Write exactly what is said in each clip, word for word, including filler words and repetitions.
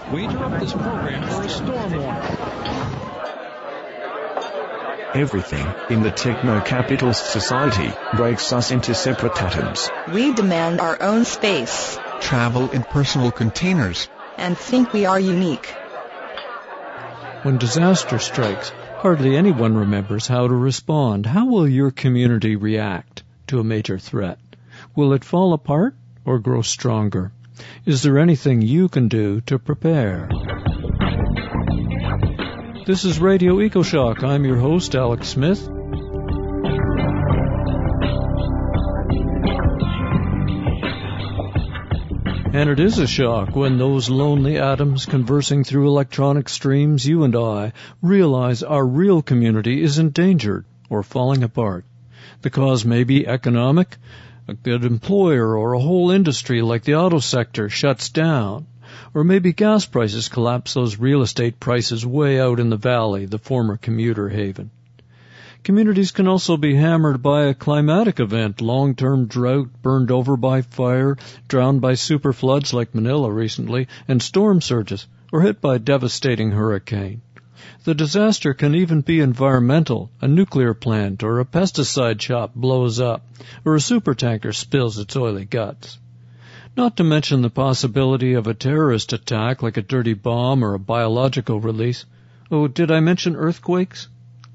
We interrupt this program for a storm warning. Everything in the techno-capitalist society breaks us into separate atoms. We demand our own space, travel in personal containers, and think we are unique. When disaster strikes, hardly anyone remembers how to respond. How will your community react to a major threat? Will it fall apart or grow stronger? Is there anything you can do to prepare? This is Radio EcoShock. I'm your host, Alex Smith. And it is a shock when those lonely atoms conversing through electronic streams, you and I, realize our real community is endangered or falling apart. The cause may be economic. A good employer or a whole industry like the auto sector shuts down. Or maybe gas prices collapse those real estate prices way out in the valley, the former commuter haven. Communities can also be hammered by a climatic event, long-term drought, burned over by fire, drowned by super floods like Manila recently, and storm surges, or hit by a devastating hurricane. The disaster can even be environmental. A nuclear plant or a pesticide shop blows up, or a supertanker spills its oily guts. Not to mention the possibility of a terrorist attack like a dirty bomb or a biological release. Oh, did I mention earthquakes?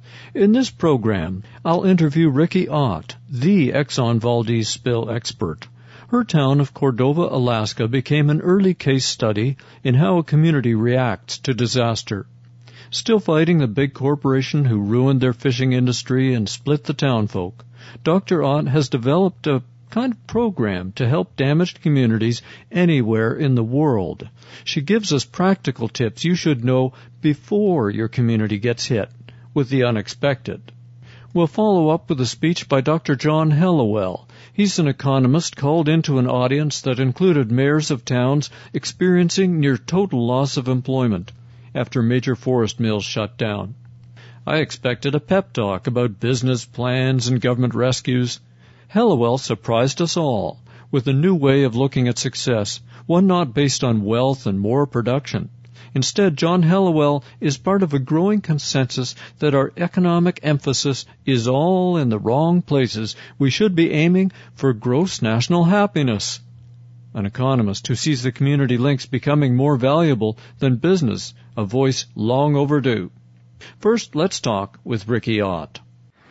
In this program, I'll interview Ricky Ott, the Exxon Valdez spill expert. Her town of Cordova, Alaska, became an early case study in how a community reacts to disaster. Still fighting the big corporation who ruined their fishing industry and split the townfolk, Doctor Ott has developed a kind of program to help damaged communities anywhere in the world. She gives us practical tips you should know before your community gets hit with the unexpected. We'll follow up with a speech by Doctor John Hellawell. He's an economist called into an audience that included mayors of towns experiencing near total loss of employment after major forest mills shut down. I expected a pep talk about business plans and government rescues. Hellawell surprised us all with a new way of looking at success, one not based on wealth and more production. Instead, John Hellawell is part of a growing consensus that our economic emphasis is all in the wrong places. We should be aiming for gross national happiness. An economist who sees the community links becoming more valuable than business, a voice long overdue. First, let's talk with Ricky Ott.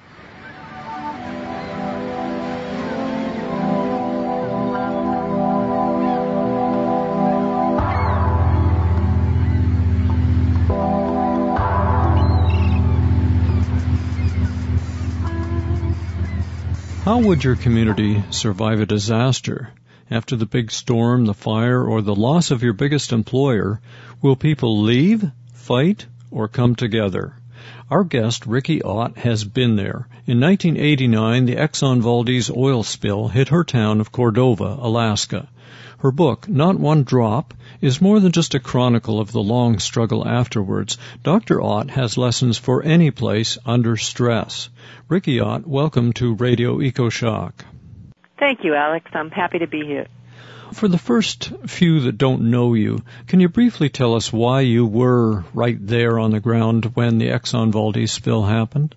How would your community survive a disaster? After the big storm, the fire, or the loss of your biggest employer, will people leave, fight, or come together? Our guest, Ricky Ott, has been there. In nineteen eighty-nine, the Exxon Valdez oil spill hit her town of Cordova, Alaska. Her book, Not One Drop, is more than just a chronicle of the long struggle afterwards. Doctor Ott has lessons for any place under stress. Ricky Ott, welcome to Radio EcoShock. Thank you, Alex. I'm happy to be here. For the first few that don't know you, can you briefly tell us why you were right there on the ground when the Exxon Valdez spill happened?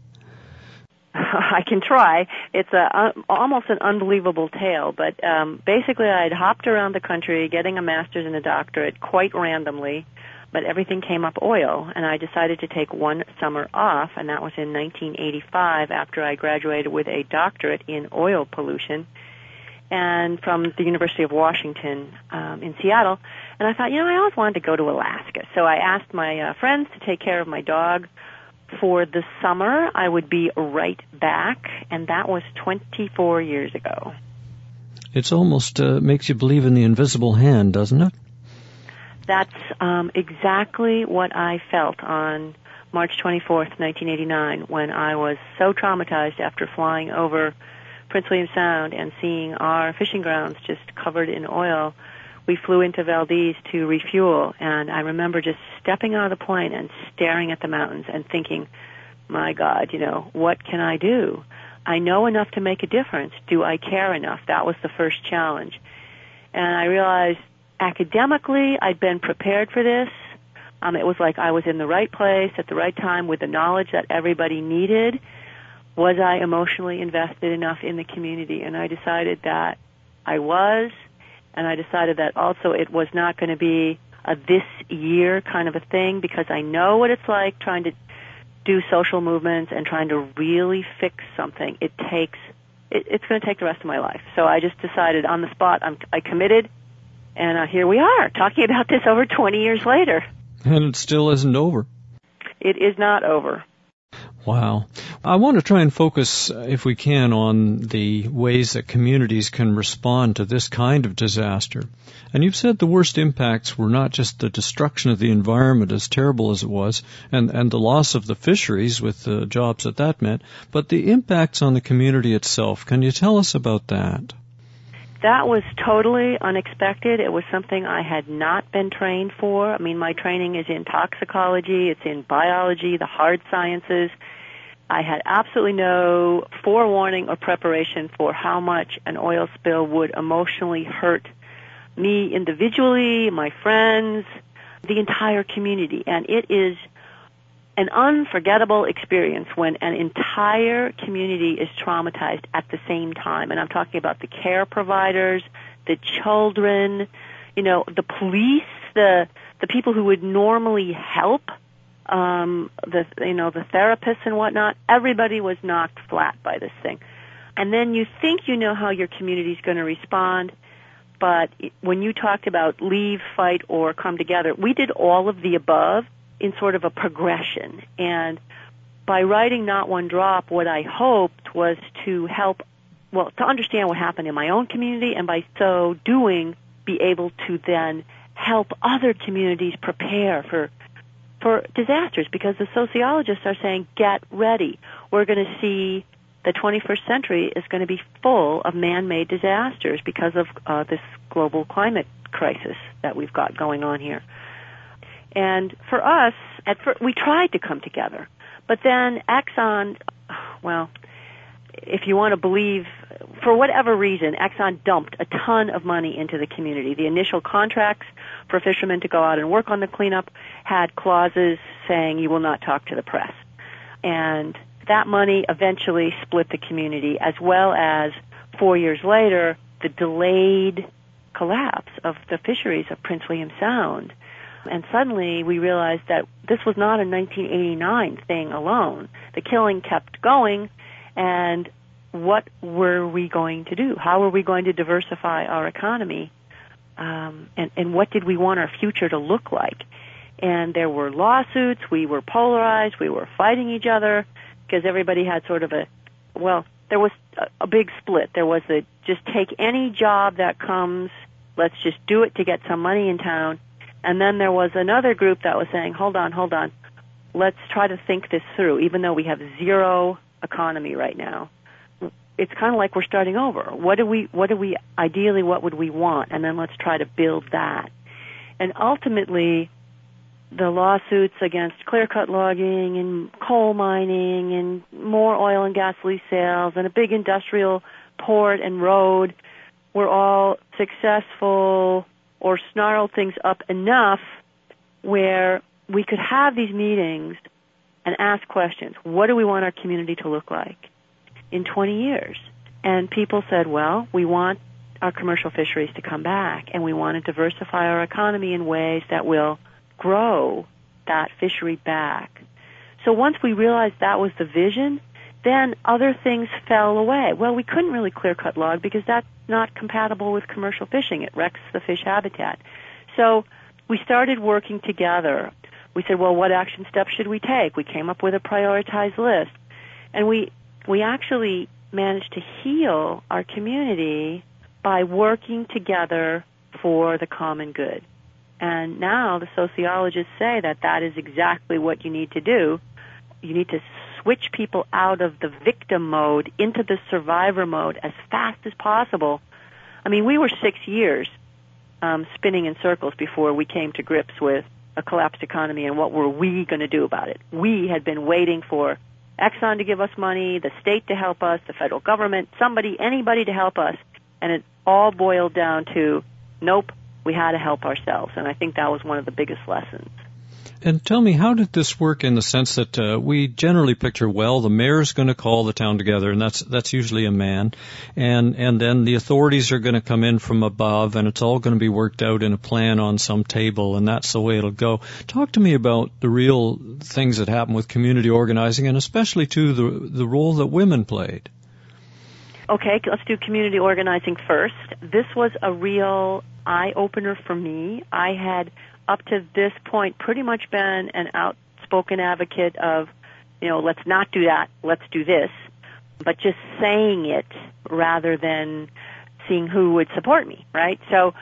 I can try. It's a, uh, almost an unbelievable tale, but um, basically I'd hopped around the country getting a master's and a doctorate quite randomly, but everything came up oil, and I decided to take one summer off, and that was in nineteen eighty-five after I graduated with a doctorate in oil pollution and from the University of Washington um, in Seattle. And I thought, you know, I always wanted to go to Alaska. So I asked my uh, friends to take care of my dog for the summer. I would be right back, and that was twenty-four years ago. It's almost uh, makes you believe in the invisible hand, doesn't it? That's um, exactly what I felt on March twenty-fourth, nineteen eighty-nine, when I was so traumatized after flying over Prince William Sound and seeing our fishing grounds just covered in oil. We flew into Valdez to refuel, and I remember just stepping out of the plane and staring at the mountains and thinking, my God, you know, what can I do? I know enough to make a difference. Do I care enough? That was the first challenge. And I realized academically, I'd been prepared for this. Um, it was like I was in the right place at the right time with the knowledge that everybody needed. Was I emotionally invested enough in the community? And I decided that I was, and I decided that also it was not going to be a this year kind of a thing, because I know what it's like trying to do social movements and trying to really fix something. It takes, it, it's going to take the rest of my life. So I just decided on the spot, I'm, I committed, and uh, here we are, talking about this over twenty years later. And it still isn't over. It is not over. Wow. I want to try and focus, if we can, on the ways that communities can respond to this kind of disaster. And you've said the worst impacts were not just the destruction of the environment, as terrible as it was, and, and the loss of the fisheries with the jobs that that meant, but the impacts on the community itself. Can you tell us about that? That was totally unexpected. It was something I had not been trained for. I mean, my training is in toxicology, it's in biology, the hard sciences. I had absolutely no forewarning or preparation for how much an oil spill would emotionally hurt me individually, my friends, the entire community. And it is an unforgettable experience when an entire community is traumatized at the same time. And I'm talking about the care providers, the children, you know, the police, the the people who would normally help, um, the you know, the therapists and whatnot. Everybody was knocked flat by this thing. And then you think you know how your community is going to respond, but when you talked about leave, fight, or come together, we did all of the above in sort of a progression. And by writing Not One Drop, what I hoped was to help, well, to understand what happened in my own community, and by so doing, be able to then help other communities prepare for for disasters, because the sociologists are saying, get ready. We're going to see the twenty-first century is going to be full of man-made disasters because of uh, this global climate crisis that we've got going on here. And for us, at first, we tried to come together. But then Exxon, well, if you want to believe, for whatever reason, Exxon dumped a ton of money into the community. The initial contracts for fishermen to go out and work on the cleanup had clauses saying you will not talk to the press. And that money eventually split the community, as well as, four years later, the delayed collapse of the fisheries of Prince William Sound. And suddenly we realized that this was not a nineteen eighty-nine thing alone. The killing kept going, and what were we going to do? How were we going to diversify our economy? Um, and, and what did we want our future to look like? And there were lawsuits. We were polarized. We were fighting each other because everybody had sort of a, well, there was a, a big split. There was a just take any job that comes, let's just do it to get some money in town. And then there was another group that was saying, hold on, hold on, let's try to think this through, even though we have zero economy right now. It's kind of like we're starting over. What do we, what do we, ideally, what would we want? And then let's try to build that. And ultimately, the lawsuits against clear-cut logging and coal mining and more oil and gas lease sales and a big industrial port and road were all successful or snarled things up enough where we could have these meetings and ask questions. What do we want our community to look like in twenty years? And people said, well, we want our commercial fisheries to come back, and we want to diversify our economy in ways that will grow that fishery back. So once we realized that was the vision, then other things fell away. Well, we couldn't really clear-cut log because that's not compatible with commercial fishing. It wrecks the fish habitat. So we started working together. We said, well, what action steps should we take? We came up with a prioritized list. And we we actually managed to heal our community by working together for the common good. And now the sociologists say that that is exactly what you need to do. You need to switch people out of the victim mode into the survivor mode as fast as possible. I mean, we were six years um, spinning in circles before we came to grips with a collapsed economy and what were we going to do about it. We had been waiting for Exxon to give us money, the state to help us, the federal government, somebody, anybody to help us. And it all boiled down to, nope, We had to help ourselves, and I think that was one of the biggest lessons. And tell me, how did this work in the sense that uh, we generally picture, well, the mayor's going to call the town together, and that's that's usually a man, and and then the authorities are going to come in from above, and it's all going to be worked out in a plan on some table, and that's the way it'll go. Talk to me about the real things that happen with community organizing, and especially, too, the the role that women played. Okay, let's do community organizing first. This was a real eye-opener for me. I had up to this point pretty much been an outspoken advocate of, you know, let's not do that, let's do this, but just saying it rather than seeing who would support me, right? So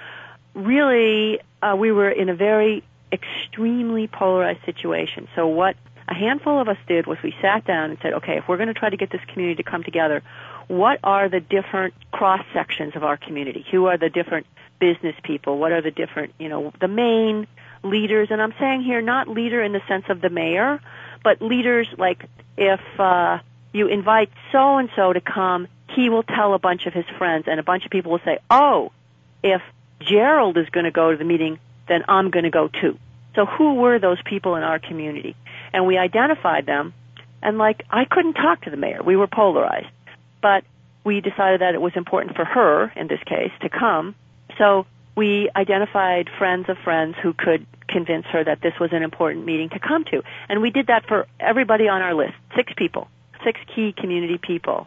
really, uh, we were in a very extremely polarized situation. So what a handful of us did was we sat down and said, okay, if we're going to try to get this community to come together, what are the different cross-sections of our community? Who are the different business people? What are the different, you know, the main leaders? And I'm saying here not leader in the sense of the mayor, but leaders like if uh, you invite so-and-so to come, he will tell a bunch of his friends, and a bunch of people will say, oh, if Gerald is going to go to the meeting, then I'm going to go too. So who were those people in our community? And we identified them, and like, I couldn't talk to the mayor. We were polarized. But we decided that it was important for her, in this case, to come. So we identified friends of friends who could convince her that this was an important meeting to come to. And we did that for everybody on our list, six people, six key community people.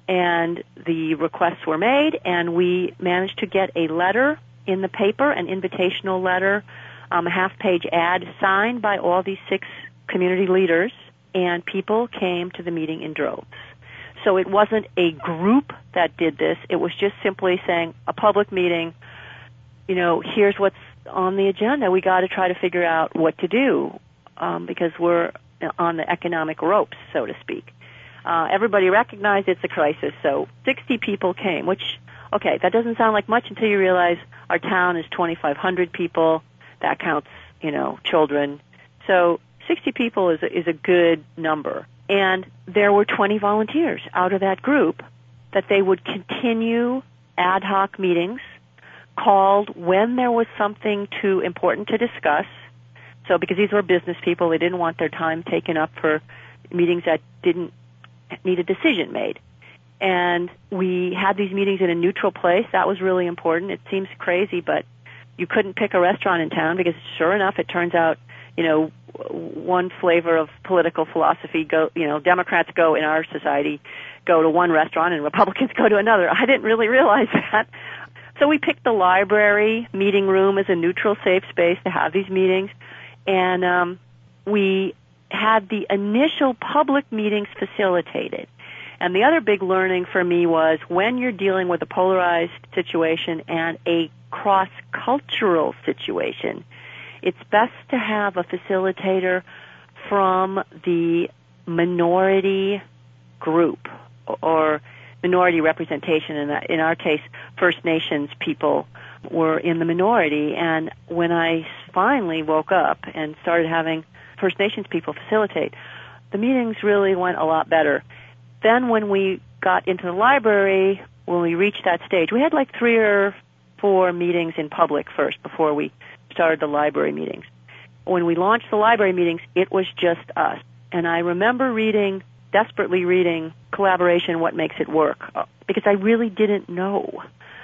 And the requests were made, and we managed to get a letter in the paper, an invitational letter, um, a half-page ad signed by all these six community leaders, and people came to the meeting in droves. So it wasn't a group that did this. It was just simply saying, a public meeting, you know, here's what's on the agenda. We got to try to figure out what to do um, because we're on the economic ropes, so to speak. Uh, everybody recognized it's a crisis, so sixty people came, which, okay, that doesn't sound like much until you realize our town is twenty-five hundred people. That counts, you know, children. So sixty people is a, is a good number. And there were twenty volunteers out of that group that they would continue ad hoc meetings called when there was something too important to discuss. So because these were business people, they didn't want their time taken up for meetings that didn't need a decision made. And we had these meetings in a neutral place. That was really important. It seems crazy, but you couldn't pick a restaurant in town because sure enough, it turns out, you know, one flavor of political philosophy go, you know, Democrats go in our society, go to one restaurant and Republicans go to another. I didn't really realize that. So we picked the library meeting room as a neutral, safe space to have these meetings. And um, we had the initial public meetings facilitated. And the other big learning for me was when you're dealing with a polarized situation and a cross-cultural situation, it's best to have a facilitator from the minority group or minority representation. In, that, in our case, First Nations people were in the minority. And when I finally woke up and started having First Nations people facilitate, the meetings really went a lot better. Then when we got into the library, when we reached that stage, we had like three or four meetings in public first before we started the library meetings. When we launched the library meetings, it was just us. And I remember reading, desperately reading Collaboration, What Makes It Work, because I really didn't know.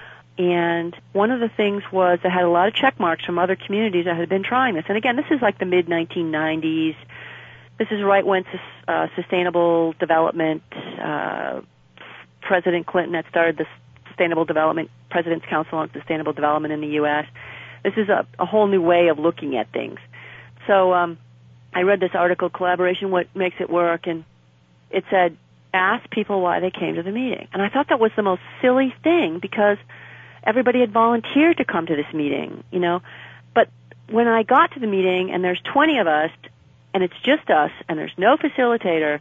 And one of the things was I had a lot of check marks from other communities that had been trying this. And again, this is like the mid nineteen nineties. This is right when uh, sustainable development, uh, President Clinton had started the Sustainable Development, President's Council on Sustainable Development in the U S This is a, a whole new way of looking at things. So um, I read this article, Collaboration, What Makes It Work, and it said, ask people why they came to the meeting. And I thought that was the most silly thing because everybody had volunteered to come to this meeting, you know. But when I got to the meeting and there's twenty of us and it's just us and there's no facilitator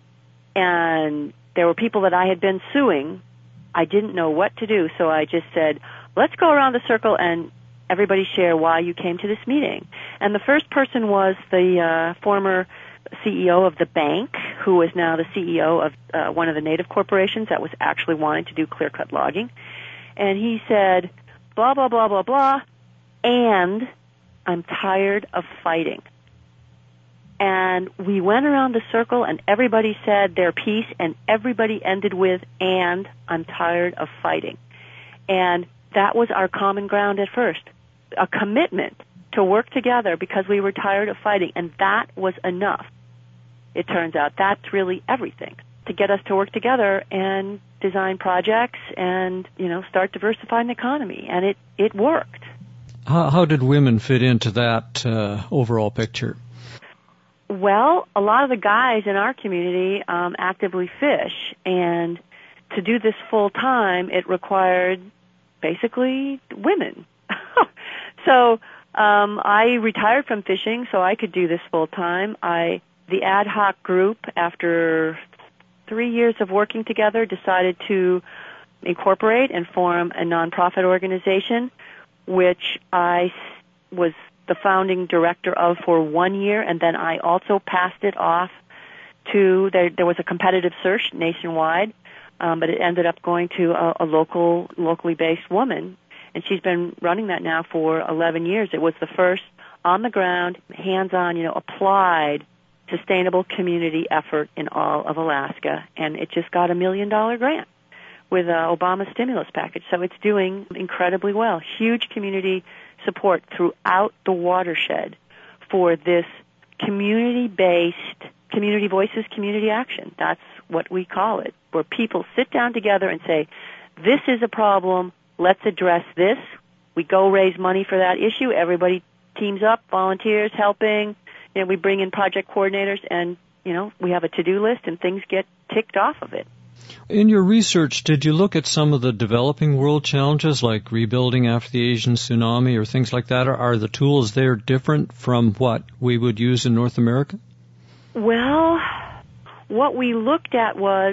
and there were people that I had been suing, I didn't know what to do. So I just said, let's go around the circle and everybody share why you came to this meeting. And the first person was the uh, former C E O of the bank, who is now the C E O of uh, one of the native corporations that was actually wanting to do clear-cut logging. And he said, blah, blah, blah, blah, blah. and I'm tired of fighting. And we went around the circle and everybody said their piece and everybody ended with, and I'm tired of fighting. And that was our common ground at first, a commitment to work together because we were tired of fighting, and that was enough. It turns out that's really everything, to get us to work together and design projects and, you know, start diversifying the economy. And it, it worked. How, how did women fit into that uh, overall picture? Well, a lot of the guys in our community um, actively fish, and to do this full time, it required basically women. so um, I retired from fishing so I could do this full time. I the ad hoc group, after three years of working together, decided to incorporate and form a nonprofit organization, which I was the founding director of for one year, and then I also passed it off to, there, there was a competitive search nationwide, um, but it ended up going to a, a local, locally based woman, and she's been running that now for eleven years. It was the first on-the-ground, hands-on, you know, applied, sustainable community effort in all of Alaska, and it just got a million-dollar grant with uh, Obama's stimulus package, so it's doing incredibly well. Huge community support throughout the watershed for this community-based, community voices, community action. That's what we call it, where people sit down together and say, this is a problem, let's address this. We go raise money for that issue. Everybody teams up, volunteers, helping. You know, we bring in project coordinators, and, you know, we have a to-do list, and things get ticked off of it. In your research, did you look at some of the developing world challenges like rebuilding after the Asian tsunami or things like that? Or are the tools there different from what we would use in North America? Well, what we looked at was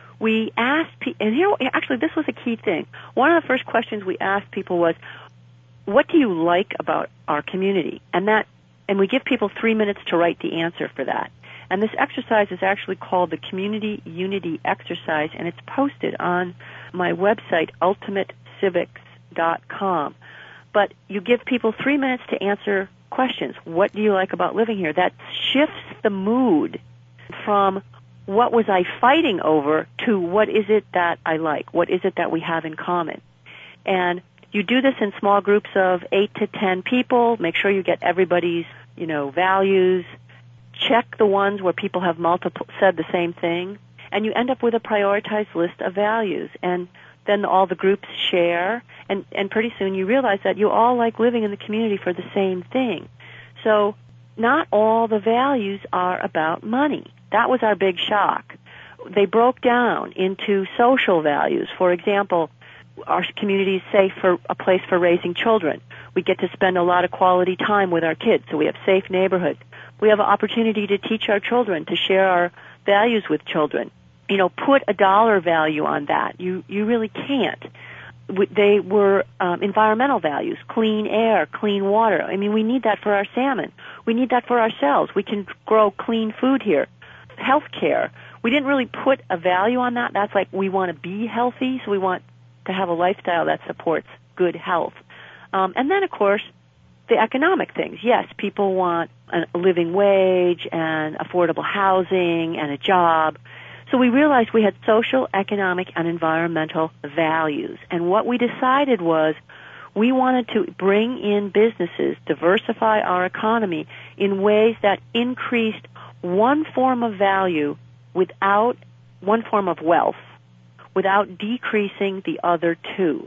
we asked people, and here, actually this was a key thing. One of the first questions we asked people was, what do you like about our community? And that, and we give people three minutes to write the answer for that. And this exercise is actually called the Community Unity Exercise, and it's posted on my website, ultimate civics dot com. But you give people three minutes to answer questions. What do you like about living here? That shifts the mood from what was I fighting over to what is it that I like? What is it that we have in common? And you do this in small groups of eight to ten people. Make sure you get everybody's, you know, values. Check the ones where people have multiple said the same thing, and you end up with a prioritized list of values. And then all the groups share, and, and pretty soon you realize that you all like living in the community for the same thing. So not all the values are about money. That was our big shock. They broke down into social values. For example, our community is safe for a place for raising children. We get to spend a lot of quality time with our kids, so we have safe neighborhoods. We have an opportunity to teach our children, to share our values with children. You know, put a dollar value on that. You you really can't. They were um, environmental values, clean air, clean water. I mean, we need that for our salmon. We need that for ourselves. We can grow clean food here. Health care. We didn't really put a value on that. That's like we want to be healthy, so we want to have a lifestyle that supports good health. Um, and then, of course, the economic things. Yes, people want a living wage and affordable housing and a job. So we realized we had social, economic, and environmental values. And what we decided was we wanted to bring in businesses, diversify our economy in ways that increased one form of value without, one form of wealth, without decreasing the other two.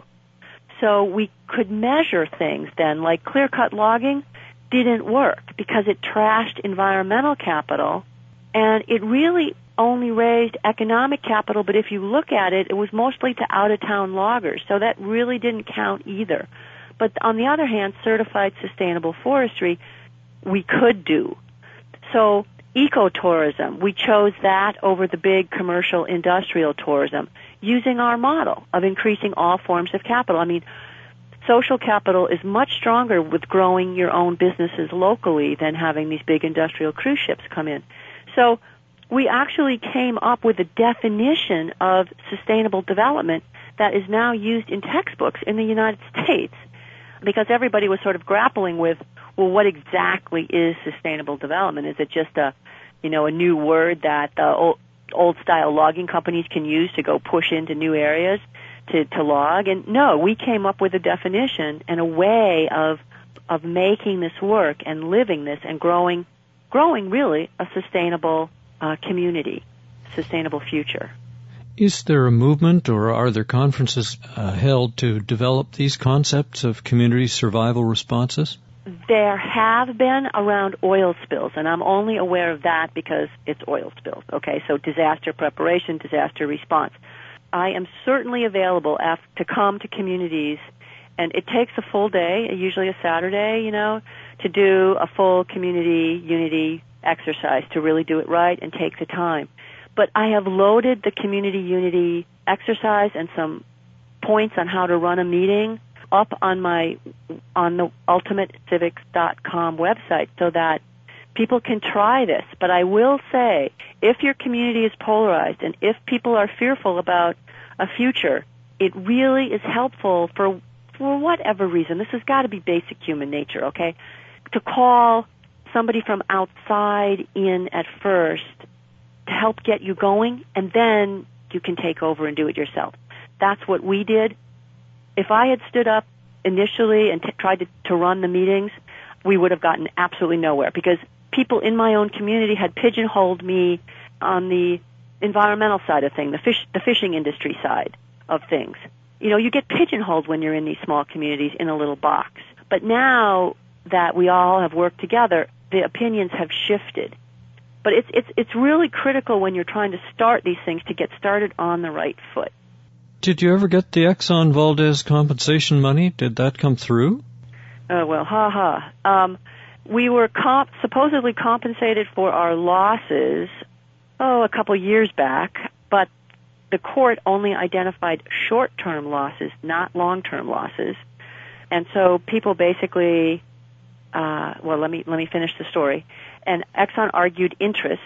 So we could measure things then, like clear-cut logging didn't work because it trashed environmental capital, and it really only raised economic capital, but if you look at it, it was mostly to out-of-town loggers, so that really didn't count either. But on the other hand, certified sustainable forestry, we could do. So ecotourism, we chose that over the big commercial industrial tourism, using our model of increasing all forms of capital. I mean, social capital is much stronger with growing your own businesses locally than having these big industrial cruise ships come in. So we actually came up with a definition of sustainable development that is now used in textbooks in the United States. because everybody was sort of grappling with, well, what exactly is sustainable development? Is it just a, you know, a new word that the old, old style logging companies can use to go push into new areas to, to log? And no, we came up with a definition and a way of of making this work and living this and growing, growing really a sustainable uh, community, sustainable future. Is there a movement or are there conferences uh, held to develop these concepts of community survival responses? There have been around oil spills, and I'm only aware of that because it's oil spills. Okay, so disaster preparation, disaster response. I am certainly available af- to come to communities, and it takes a full day, usually a Saturday, you know, to do a full community unity exercise, to really do it right and take the time. But I have loaded the community unity exercise and some points on how to run a meeting up on my on the ultimate civics dot com website so that people can try this. But I will say, if your community is polarized and if people are fearful about a future, it really is helpful for for whatever reason. This has got to be basic human nature, okay? To call somebody from outside in at first to help get you going, and then you can take over and do it yourself. That's what we did. If I had stood up initially and t- tried to, to run the meetings, we would have gotten absolutely nowhere because people in my own community had pigeonholed me on the environmental side of things, the fish, the fishing industry side of things. You know, you get pigeonholed when you're in these small communities in a little box. But now that we all have worked together, the opinions have shifted. But it's it's it's really critical when you're trying to start these things to get started on the right foot. Did you ever get the Exxon Valdez compensation money? Did that come through? Oh, well, ha ha. Um, we were comp- supposedly compensated for our losses, oh, a couple years back, but the court only identified short-term losses, not long-term losses. And so people basically, uh, well, let me let me finish the story. And Exxon argued interest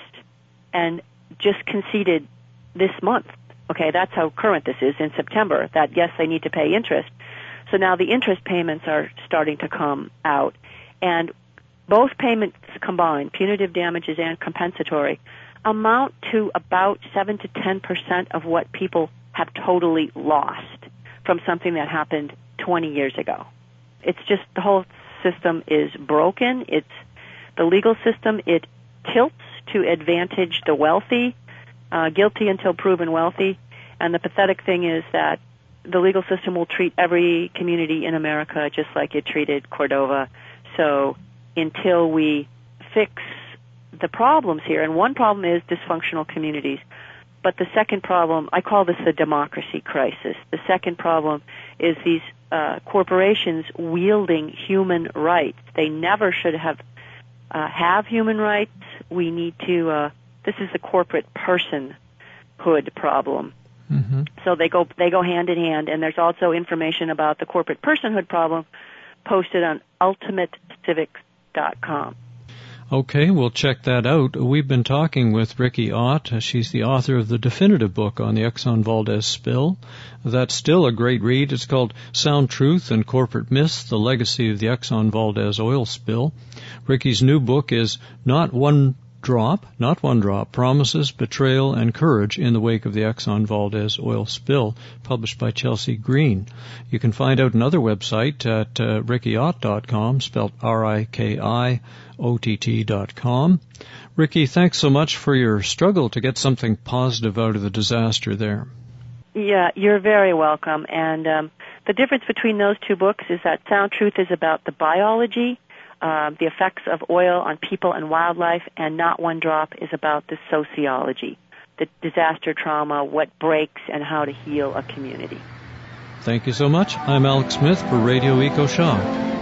and just conceded this month. Okay, that's how current this is in September, that yes, they need to pay interest. So now the interest payments are starting to come out. And both payments combined, punitive damages and compensatory, amount to about seven to ten percent of what people have totally lost from something that happened twenty years ago. It's just the whole system is broken. It's the legal system. It tilts to advantage the wealthy, uh, guilty until proven wealthy. And the pathetic thing is that the legal system will treat every community in America just like it treated Cordova. So until we fix the problems here, and one problem is dysfunctional communities, but the second problem, I call this the democracy crisis. The second problem is these uh, corporations wielding human rights. They never should have uh, have human rights. We need to, uh, this is the corporate personhood problem. Mm-hmm. So they go they go hand in hand, and there's also information about the corporate personhood problem posted on ultimate civics dot com. Okay, we'll check that out. We've been talking with Rikki Ott. She's the author of the definitive book on the Exxon Valdez spill. That's still a great read. It's called Sound Truth and Corporate Myths, The Legacy of the Exxon Valdez Oil Spill. Rikki's new book is Not One Drop, Not One Drop, Promises, Betrayal, and Courage in the Wake of the Exxon Valdez Oil Spill, published by Chelsea Green. You can find out another website at uh, rikki ott dot com, spelled R I K I O T T dot com. Rikki, thanks so much for your struggle to get something positive out of the disaster there. Yeah, you're very welcome. And um, the difference between those two books is that Sound Truth is about the biology, Uh, the effects of oil on people and wildlife, and Not One Drop is about the sociology, the disaster trauma, what breaks, and how to heal a community. Thank you so much. I'm Alex Smith for Radio EcoShock.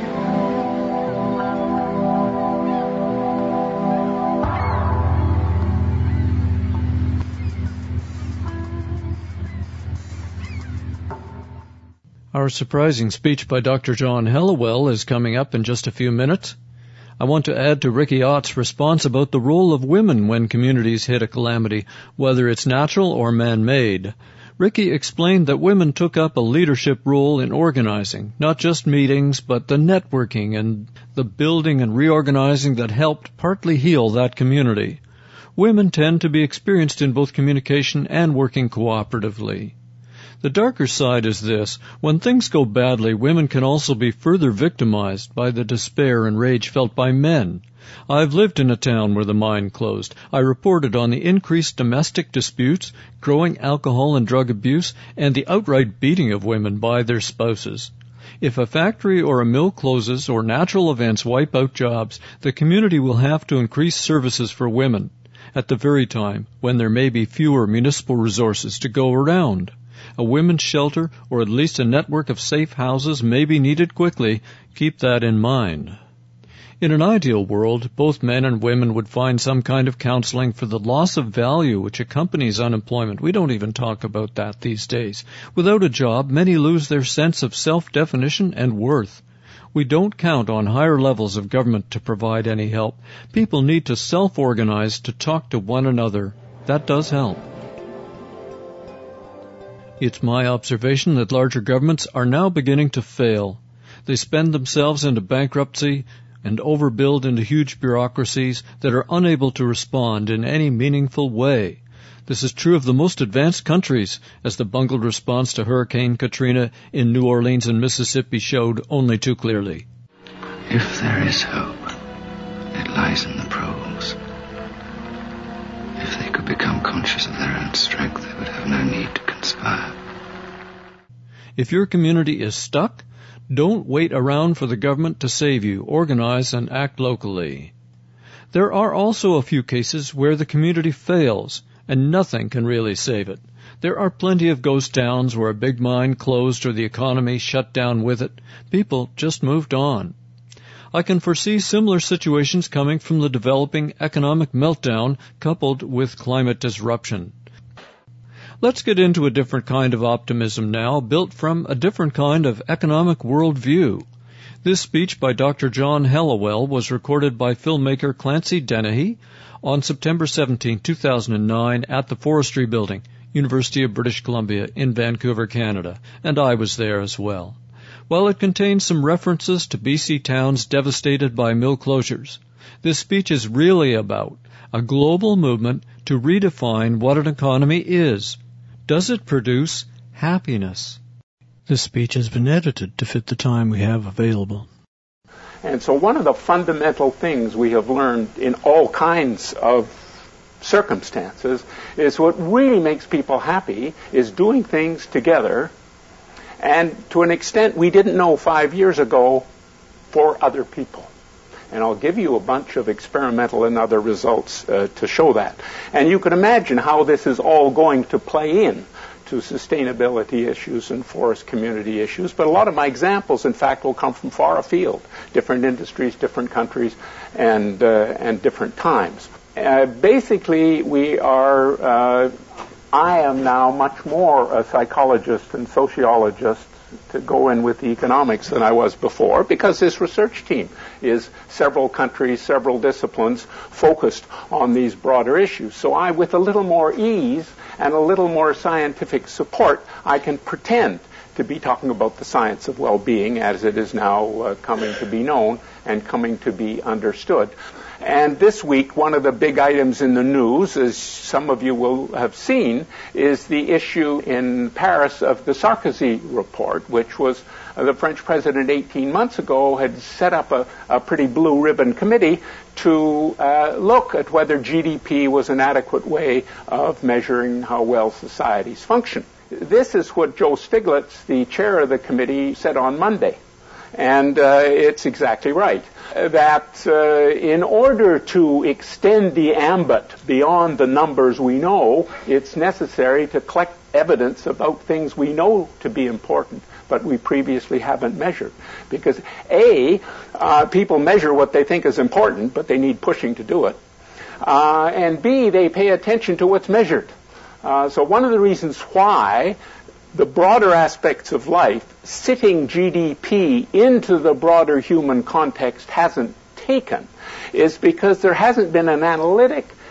Our surprising speech by Doctor John Helliwell is coming up in just a few minutes. I want to add to Rikki Ott's response about the role of women when communities hit a calamity, whether it's natural or man-made. Ricky explained that women took up a leadership role in organizing, not just meetings, but the networking and the building and reorganizing that helped partly heal that community. Women tend to be experienced in both communication and working cooperatively. The darker side is this: when things go badly, women can also be further victimized by the despair and rage felt by men. I've lived in a town where the mine closed. I reported on the increased domestic disputes, growing alcohol and drug abuse, and the outright beating of women by their spouses. If a factory or a mill closes or natural events wipe out jobs, the community will have to increase services for women at the very time when there may be fewer municipal resources to go around. A women's shelter or at least a network of safe houses may be needed quickly. Keep that in mind. In an ideal world, both men and women would find some kind of counseling for the loss of value which accompanies unemployment. We don't even talk about that these days. Without a job, many lose their sense of self-definition and worth. We don't count on higher levels of government to provide any help. People need to self-organize to talk to one another. That does help. It's my observation that larger governments are now beginning to fail. They spend themselves into bankruptcy and overbuild into huge bureaucracies that are unable to respond in any meaningful way. This is true of the most advanced countries, as the bungled response to Hurricane Katrina in New Orleans and Mississippi showed only too clearly. If there is hope, it lies in the proles. If they could become conscious of their own strength, they would have no need to conspire. If your community is stuck, don't wait around for the government to save you. Organize and act locally. There are also a few cases where the community fails, and nothing can really save it. There are plenty of ghost towns where a big mine closed or the economy shut down with it. People just moved on. I can foresee similar situations coming from the developing economic meltdown coupled with climate disruption. Let's get into a different kind of optimism now, built from a different kind of economic worldview. This speech by Doctor John Hallowell was recorded by filmmaker Clancy Dennehy on September seventeenth, two thousand nine at the Forestry Building, University of British Columbia in Vancouver, Canada, and I was there as well. While it contains some references to B C towns devastated by mill closures, this speech is really about a global movement to redefine what an economy is. Does it produce happiness? This speech has been edited to fit the time we have available. And so one of the fundamental things we have learned in all kinds of circumstances is what really makes people happy is doing things together, and to an extent we didn't know five years ago, for other people. And I'll give you a bunch of experimental and other results uh, to show that. And you can imagine how this is all going to play in to sustainability issues and forest community issues. But a lot of my examples, in fact, will come from far afield, different industries, different countries, and, uh, and different times. Uh, basically, we are, uh, I am now much more a psychologist and sociologist to go in with the economics than I was before, because this research team is several countries, several disciplines focused on these broader issues. So I, with a little more ease and a little more scientific support, I can pretend to be talking about the science of well-being as it is now uh, coming to be known and coming to be understood. And this week, one of the big items in the news, as some of you will have seen, is the issue in Paris of the Sarkozy report, which was uh, the French president eighteen months ago had set up a, a pretty blue ribbon committee to uh, look at whether G D P was an adequate way of measuring how well societies function. This is what Joe Stiglitz, the chair of the committee, said on Monday. And uh, it's exactly right. That uh, in order to extend the ambit beyond the numbers we know, it's necessary to collect evidence about things we know to be important, but we previously haven't measured. Because A, uh, people measure what they think is important, but they need pushing to do it. Uh, and B, they pay attention to what's measured. Uh, so one of the reasons why the broader aspects of life, sitting G D P into the broader human context hasn't taken, is because there hasn't been an analytic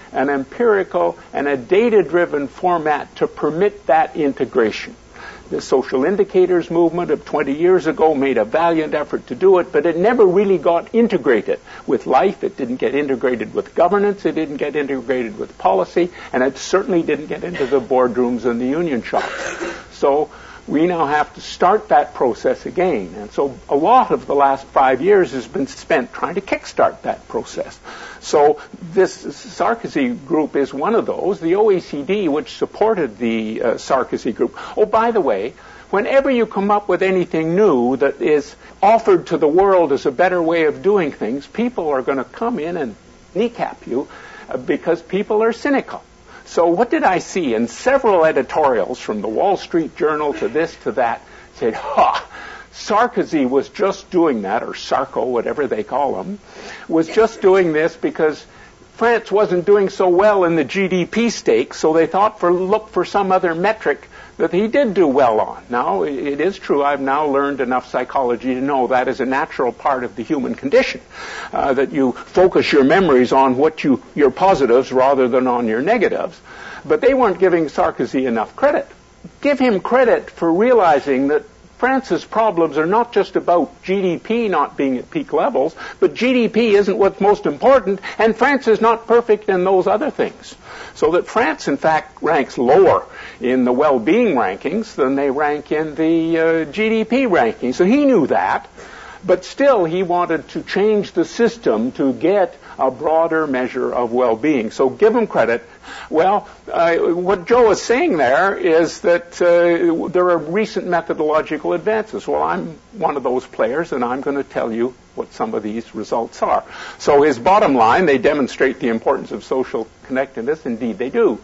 an empirical and a data-driven format to permit that integration. The social indicators movement of twenty years ago made a valiant effort to do it, but it never really got integrated with life. It didn't get integrated with governance. It didn't get integrated with policy. And it certainly didn't get into the boardrooms and the union shops. So we now have to start that process again. And so a lot of the last five years has been spent trying to kickstart that process. So this Sarkozy group is one of those. The O E C D, which supported the uh, Sarkozy group. Oh, by the way, whenever you come up with anything new that is offered to the world as a better way of doing things, people are going to come in and kneecap you uh, because people are cynical. So what did I see? In several editorials from the Wall Street Journal to this to that, said, ha, Sarkozy was just doing that, or Sarko, whatever they call him, was just doing this because France wasn't doing so well in the G D P stakes, so they thought for look for some other metric that he did do well on. Now, it is true, I've now learned enough psychology to know that is a natural part of the human condition, uh, that you focus your memories on what you, your positives rather than on your negatives. But they weren't giving Sarkozy enough credit. Give him credit for realizing that France's problems are not just about G D P not being at peak levels, but G D P isn't what's most important, and France is not perfect in those other things. So that France, in fact, ranks lower in the well-being rankings than they rank in the uh, G D P rankings. So he knew that, but still he wanted to change the system to get a broader measure of well-being. So give him credit. Well, uh, what Joe is saying there is that uh, there are recent methodological advances. Well, I'm one of those players, and I'm going to tell you what some of these results are. So his bottom line, they demonstrate the importance of social connectedness. Indeed, they do.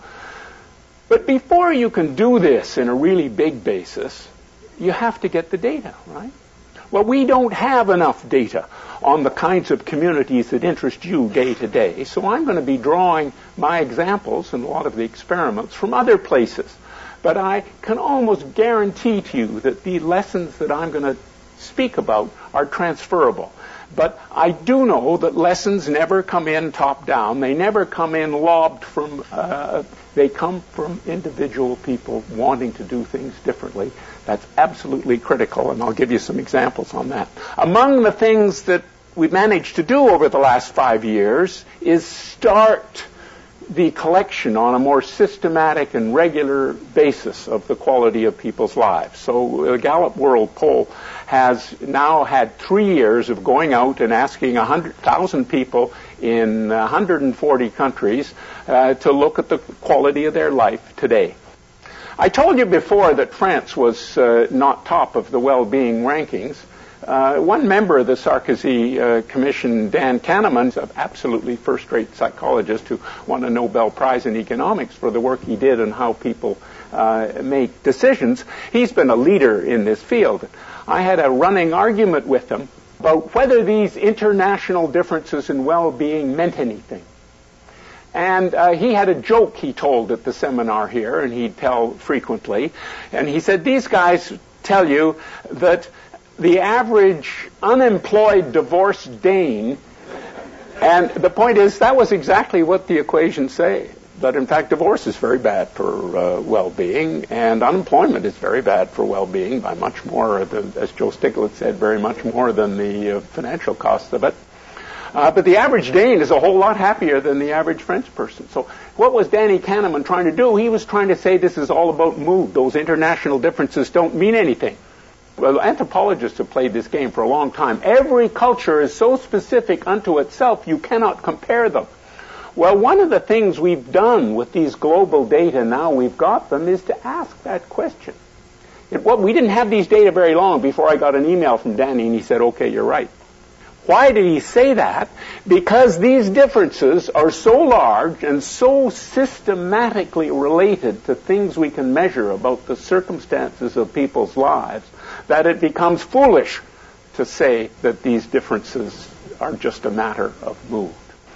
But before you can do this in a really big basis, you have to get the data, right? Well, we don't have enough data on the kinds of communities that interest you day to day. So I'm going to be drawing my examples and a lot of the experiments from other places. But I can almost guarantee to you that the lessons that I'm going to speak about are transferable. But I do know that lessons never come in top down. They never come in lobbed from, uh, they come from individual people wanting to do things differently. That's absolutely critical, and I'll give you some examples on that. Among the things that we've managed to do over the last five years is start the collection on a more systematic and regular basis of the quality of people's lives. So the Gallup World Poll has now had three years of going out and asking one hundred thousand people in one hundred forty countries uh, to look at the quality of their life today. I told you before that France was uh, not top of the well-being rankings. Uh, one member of the Sarkozy uh, Commission, Dan Kahneman, an absolutely first-rate psychologist who won a Nobel Prize in economics for the work he did on how people uh, make decisions. He's been a leader in this field. I had a running argument with him about whether these international differences in well-being meant anything. And uh, he had a joke he told at the seminar here, and he'd tell frequently. And he said, these guys tell you that the average unemployed divorced Dane, and the point is that was exactly what the equations say, that in fact divorce is very bad for uh, well-being, and unemployment is very bad for well-being by much more than, as Joe Stiglitz said, very much more than the uh, financial cost of it. Uh, but the average Dane is a whole lot happier than the average French person. So what was Danny Kahneman trying to do? He was trying to say this is all about mood. Those international differences don't mean anything. Well, anthropologists have played this game for a long time. Every culture is so specific unto itself, you cannot compare them. Well, one of the things we've done with these global data, now we've got them, is to ask that question. It, well, we didn't have these data very long before I got an email from Danny, and he said, okay, you're right. Why did he say that? Because these differences are so large and so systematically related to things we can measure about the circumstances of people's lives that it becomes foolish to say that these differences are just a matter of mood.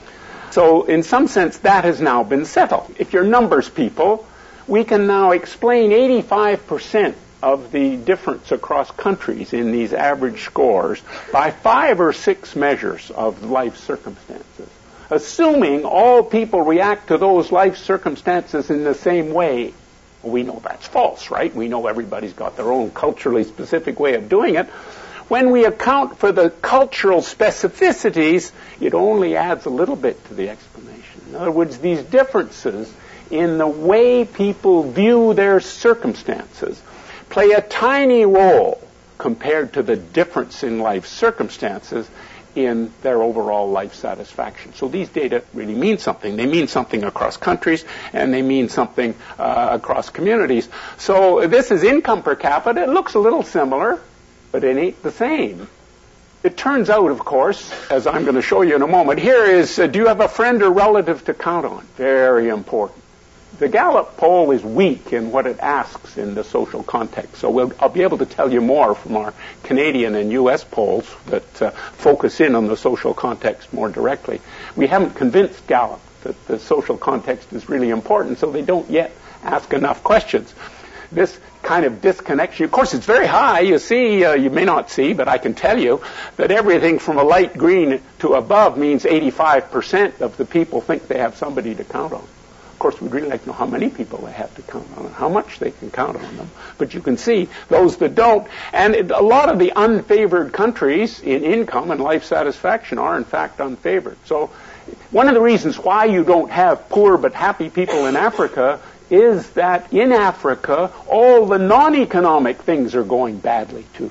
So in some sense, that has now been settled. If you're numbers people, we can now explain eighty-five percent of the difference across countries in these average scores by five or six measures of life circumstances. assuming all people react to those life circumstances in the same way. Well, we know that's false, right? We know everybody's got their own culturally specific way of doing it. When we account for the cultural specificities, it only adds a little bit to the explanation. In other words, these differences in the way people view their circumstances play a tiny role compared to the difference in life circumstances in their overall life satisfaction. So these data really mean something. They mean something across countries, and they mean something uh, across communities. So this is income per capita. It looks a little similar, but it ain't the same. It turns out, of course, as I'm going to show you in a moment, here is, uh, do you have a friend or relative to count on? Very important. The Gallup poll is weak in what it asks in the social context. So we'll, I'll be able to tell you more from our Canadian and U S polls that uh, focus in on the social context more directly. We haven't convinced Gallup that the social context is really important, so they don't yet ask enough questions. This kind of disconnection, of course, it's very high. You see, uh, you may not see, but I can tell you that everything from a light green to above means eighty-five percent of the people think they have somebody to count on. Of course, we'd really like to know how many people they have to count on and how much they can count on them. But you can see those that don't. And it, a lot of the unfavored countries in income and life satisfaction are, in fact, unfavored. So one of the reasons why you don't have poor but happy people in Africa is that in Africa, all the non-economic things are going badly, too.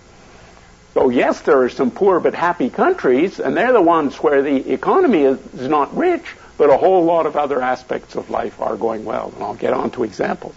So yes, there are some poor but happy countries, and they're the ones where the economy is not rich, but a whole lot of other aspects of life are going well, and I'll get on to examples.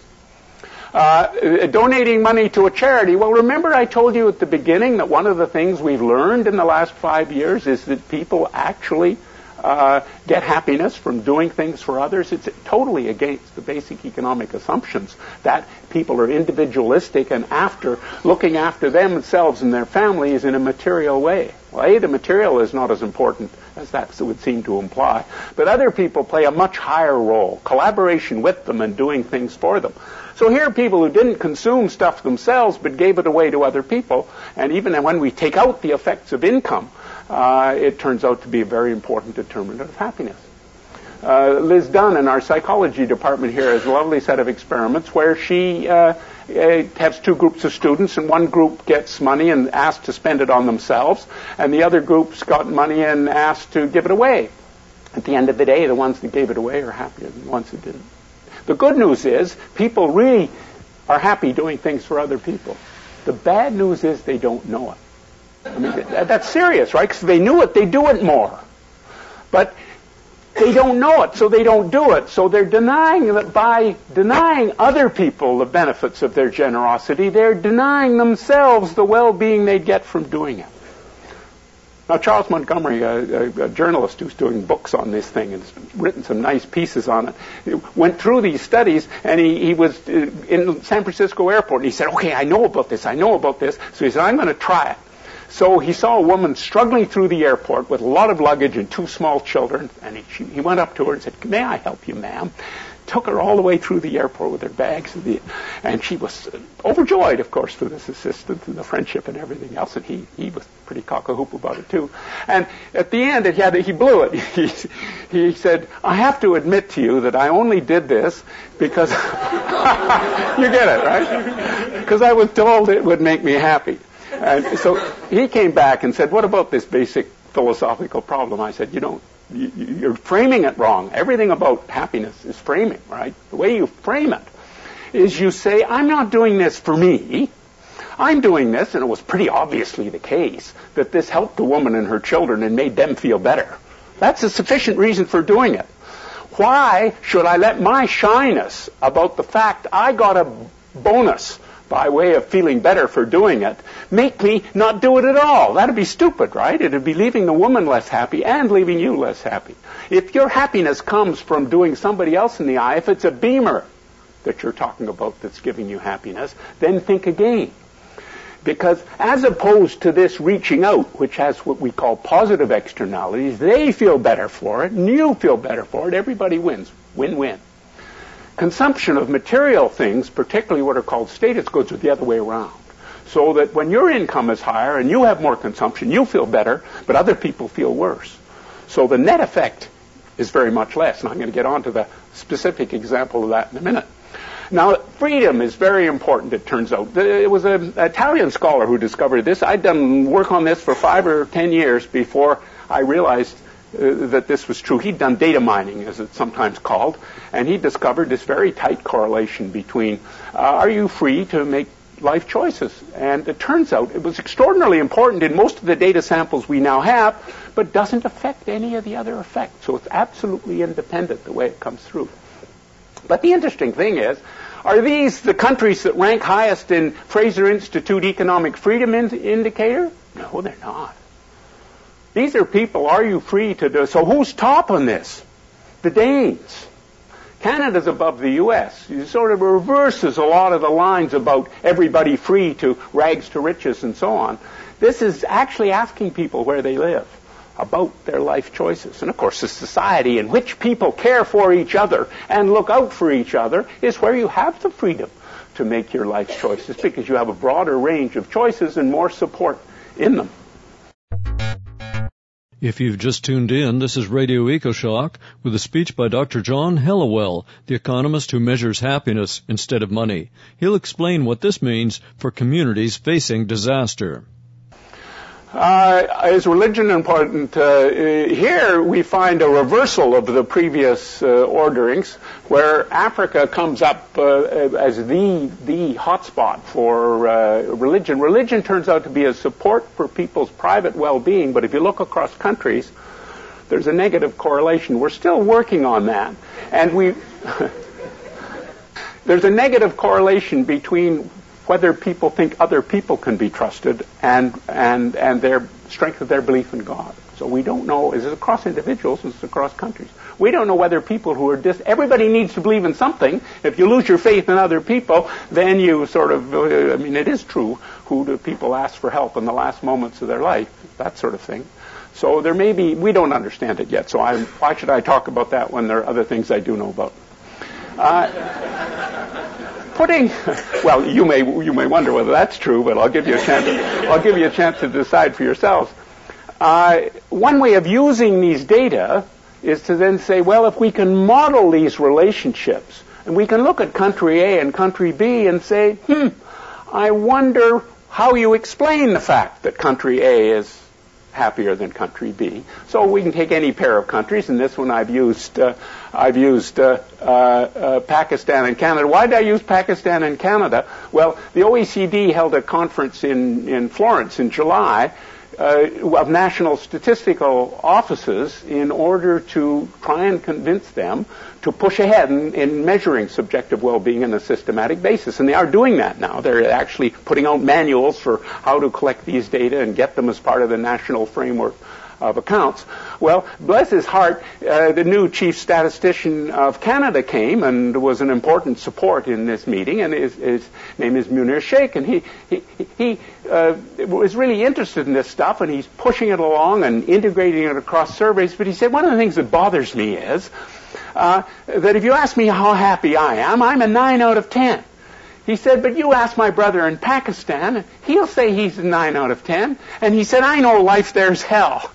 Uh, donating money to a charity. Well, remember I told you at the beginning that one of the things we've learned in the last five years is that people actually uh, get happiness from doing things for others. It's totally against the basic economic assumptions that people are individualistic and after looking after themselves and their families in a material way. Well, A, the material is not as important as that would seem to imply. But other people play a much higher role, collaboration with them and doing things for them. So here are people who didn't consume stuff themselves but gave it away to other people. And even when we take out the effects of income, uh, it turns out to be a very important determinant of happiness. Uh, Liz Dunn in our psychology department here has a lovely set of experiments where she uh, has two groups of students, and one group gets money and asked to spend it on themselves, and the other group's got money and asked to give it away. At the end of the day, the ones that gave it away are happier than the ones that didn't. The good news is people really are happy doing things for other people. The bad news is they don't know it. I mean, that, that's serious, right? Because if they knew it, they'd do it more. But they don't know it, so they don't do it. So they're denying that by denying other people the benefits of their generosity, they're denying themselves the well-being they get from doing it. Now, Charles Montgomery, a, a, a journalist who's doing books on this thing and has written some nice pieces on it, went through these studies, and he, he was in San Francisco airport, and he said, okay, I know about this, I know about this. So he said, I'm going to try it. So he saw a woman struggling through the airport with a lot of luggage and two small children, and he, she, he went up to her and said, may I help you, ma'am? Took her all the way through the airport with her bags, and, the, and she was overjoyed, of course, for this assistance and the friendship and everything else, and he, he was pretty cock-a-hoop about it, too. And at the end, it had, he blew it. He, he said, I have to admit to you that I only did this because, you get it, right? Because I was told it would make me happy. And so he came back and said, what about this basic philosophical problem? I said, you don't, you, you're framing it wrong. Everything about happiness is framing, right? The way you frame it is you say, I'm not doing this for me. I'm doing this, and it was pretty obviously the case, that this helped the woman and her children and made them feel better. That's a sufficient reason for doing it. Why should I let my shyness about the fact I got a bonus by way of feeling better for doing it, make me not do it at all? That'd be stupid, right? It'd be leaving the woman less happy and leaving you less happy. If your happiness comes from doing somebody else in the eye, if it's a Beamer that you're talking about that's giving you happiness, then think again. Because as opposed to this reaching out, which has what we call positive externalities, they feel better for it, and you feel better for it, everybody wins. Win-win. Consumption of material things, particularly what are called status goods, are the other way around. So that when your income is higher and you have more consumption, you feel better, but other people feel worse. So the net effect is very much less, and I'm going to get on to the specific example of that in a minute. Now, freedom is very important, it turns out. It was an Italian scholar who discovered this. I'd done work on this for five or ten years before I realized uh, that this was true. He'd done data mining, as it's sometimes called, and he discovered this very tight correlation between uh, are you free to make life choices? And it turns out it was extraordinarily important in most of the data samples we now have, but doesn't affect any of the other effects. So it's absolutely independent the way it comes through. But the interesting thing is, are these the countries that rank highest in Fraser Institute Economic Freedom in- Indicator? No, they're not. These are people, are you free to do? So who's top on this? The Danes. Canada's above the U S. It sort of reverses a lot of the lines about everybody free to rags to riches and so on. This is actually asking people where they live, about their life choices. And of course, the society in which people care for each other and look out for each other is where you have the freedom to make your life choices, because you have a broader range of choices and more support in them. If you've just tuned in, this is Radio EcoShock with a speech by Doctor John Helliwell, the economist who measures happiness instead of money. He'll explain what this means for communities facing disaster. Uh, is religion important? Uh, here we find a reversal of the previous uh, orderings, where Africa comes up uh, as the the hotspot for uh, religion. Religion turns out to be a support for people's private well-being, but if you look across countries, there's a negative correlation. We're still working on that, and we there's a negative correlation between whether people think other people can be trusted and and and their strength of their belief in God. So we don't know, is it across individuals, is it across countries? We don't know whether people who are dis... Everybody needs to believe in something. If you lose your faith in other people, then you sort of, uh, I mean, it is true, who do people ask for help in the last moments of their life, that sort of thing. So there may be, we don't understand it yet, so I, why should I talk about that when there are other things I do know about? Uh, Putting, well, you may you may wonder whether that's true, but I'll give you a chance. To, I'll give you a chance to decide for yourselves. Uh, one way of using these data is to then say, well, if we can model these relationships, and we can look at country A and country B and say, hmm, I wonder how you explain the fact that country A is happier than country B. So we can take any pair of countries, and this one I've used. Uh, I've used uh, uh, uh, Pakistan and Canada. Why did I use Pakistan and Canada? Well, the O E C D held a conference in in Florence in July uh, of national statistical offices in order to try and convince them to push ahead in, in measuring subjective well-being on a systematic basis. And they are doing that now. They're actually putting out manuals for how to collect these data and get them as part of the national framework of accounts. Well, bless his heart, uh, the new chief statistician of Canada came and was an important support in this meeting, and his, his name is Munir Sheikh, and he he, he uh, was really interested in this stuff, and he's pushing it along and integrating it across surveys. But he said, one of the things that bothers me is uh, that if you ask me how happy I am, I'm a nine out of ten. He said, but you ask my brother in Pakistan, he'll say he's a nine out of ten. And he said, I know life there's hell.